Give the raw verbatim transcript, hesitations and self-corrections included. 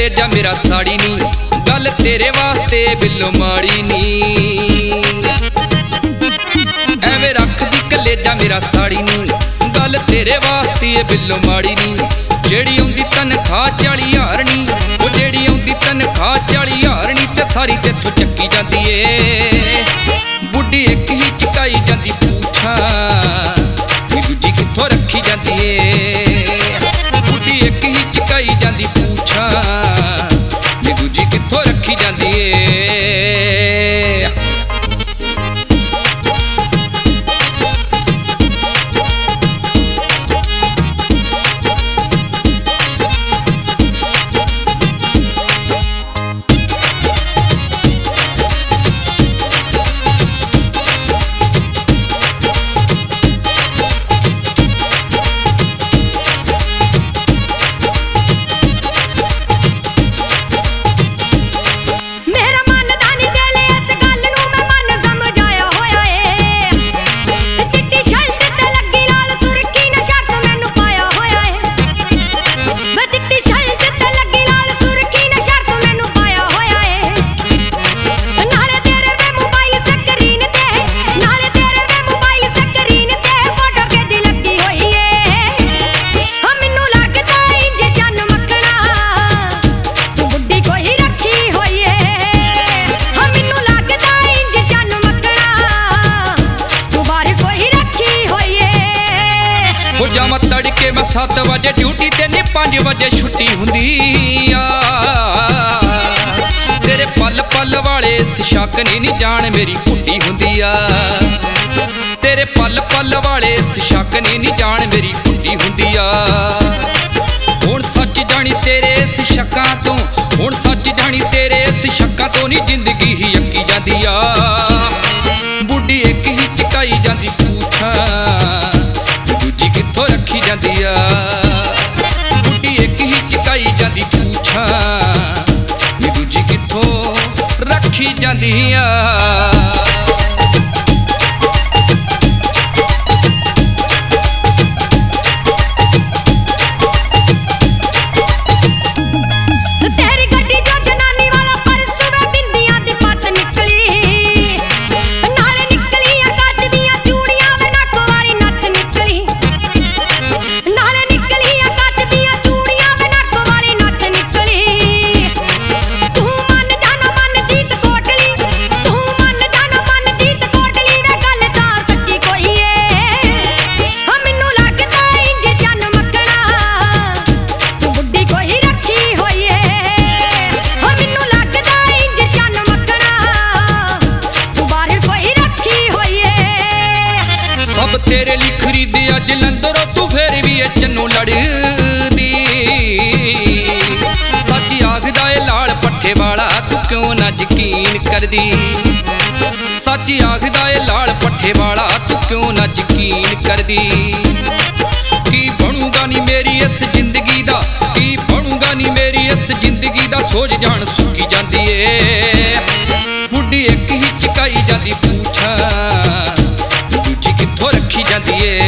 कलेजा मेरा साड़ी नी, गल तेरे वास्ते बिल्लो माड़ी नी। एवें रख दी कलेजा मेरा साड़ी नी, गल तेरे वास्ते बिल्लो माड़ी नी। जेड़ी आउंदी तनखाह चाली हज़ार नी, ओ जेड़ी आउंदी तनखाह चाली हज़ार नी, ते सारी तेथों चक्की जांदी ए। बुढ़ी एक ही चकाई जांदी पूछा, दूजी कित्थों रखी जांदी ए। बुढ़ी एक ही चकाई जांदी पूछा, दूजी कित्थों रखी जांदी ए। जावां तड़के मैं सत्त बजे ड्यूटी ते नी पांच बजे छुट्टी हुंदी आ। तेरे पल पल वाले शक नी नी जान मेरी कुट्टी हुंदी आ। तेरे पल पल वाले शक नी नी जान मेरी कुट्टी हुंदी आ। हुण सच जानी तेरे इस शक्कां तों, हुण सच जानी तेरे इस शक्कां तों नी जिंदगी ही अक्की जांदी आ। बुढ़ी एक ही चकाई जांदी पूछा, दूजी कित्थों रखी जांदी आ। बुढ़ी एक ही चकाई जांदी पूछा, दूजी कित्थों रखी जांदी आ। सब तेरे लिए खरीदिया जलंधरों तू फिर भी चन्नू लड़दी। सच आखदा ए लाल पट्ठे वाला तू क्यों ना यकीन करदी। सच आखदा ए लाल पट्ठे वाला तू क्यों ना यकीन करदी। की बनूगा नी मेरी इस जिंदगी दा, की बनूगा नी मेरी इस जिंदगी दा, सोच जान सुकी जांदी ए। बुढ़ी एक ही चकाई जांदी पूछा, दूजी कित्थों रखी जांदी ए।